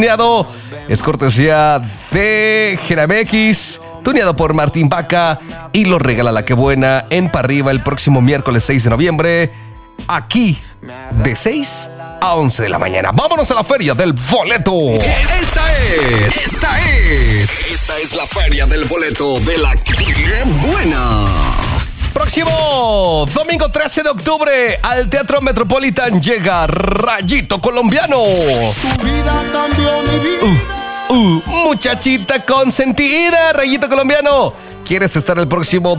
Es cortesía de Geramex, tuneado por Martín Vaca, y lo regala La Que Buena en Parriba el próximo miércoles 6 de noviembre, aquí de 6 a 11 de la mañana. Vámonos a la feria del boleto. Esta es la feria del boleto de La Que Buena. Próximo domingo 13 de octubre al Teatro Metropolitan llega Rayito Colombiano. Tu vida cambió mi vida. Muchachita consentida, Rayito Colombiano. ¿Quieres estar el próximo